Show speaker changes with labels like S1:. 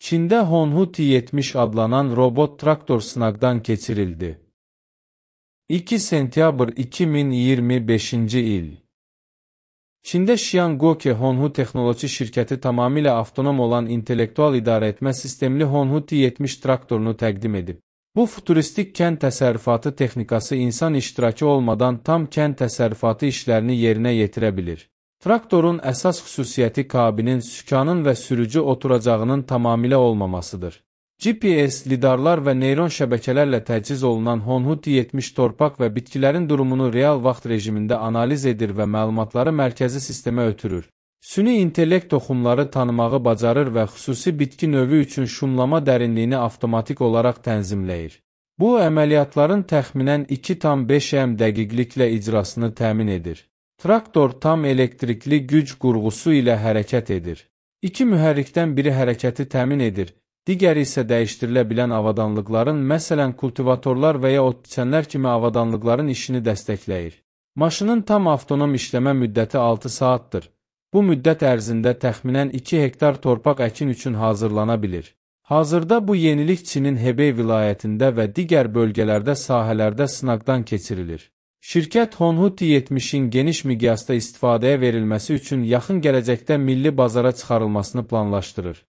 S1: Çində Honhuti 70 adlanan robot traktor sınaqdan keçirildi. 2 sentyabr 2025-ci il. Çində Xiangouke Honhu texnoloji şirkəti tamamilə avtonom olan intellektual idarəetmə sistemli Honhuti 70 traktorunu təqdim edib. Bu futuristik kənd təsərrüfatı texnikası insan iştirakı olmadan tam kənd təsərrüfatı işlərini yerinə yetirə bilir. Traktorun əsas xüsusiyyəti kabinin, sükanın və sürücü oturacağının tamamilə olmamasıdır. GPS, lidarlar və neyron şəbəkələrlə təchiz olunan Honhuti 70 torpaq və bitkilərin durumunu real vaxt rejimində analiz edir və məlumatları mərkəzi sistemə ötürür. Süni intellekt toxumları tanımağı bacarır və xüsusi bitki növü üçün şumlama dərinliyini avtomatik olaraq tənzimləyir. Bu, əməliyyatların təxminən 2,5 m dəqiqliklə icrasını təmin edir. Traktor tam elektrikli güc qurğusu ilə hərəkət edir. İki mühərrikdən biri hərəkəti təmin edir, digəri isə dəyişdirilə bilən avadanlıqların, məsələn kultivatorlar və ya ot biçənlər kimi avadanlıqların işini dəstəkləyir. Maşının tam avtonom işləmə müddəti 6 saatdır. Bu müddət ərzində təxminən 2 hektar torpaq əkin üçün hazırlana bilir. Hazırda bu yenilik Çinin Hebey vilayətində və digər bölgələrdə sahələrdə sınaqdan keçirilir. Şirkət Honhuti 70-in geniş miqyasda istifadəyə verilməsi üçün yaxın gələcəkdə milli bazara çıxarılmasını planlaşdırır.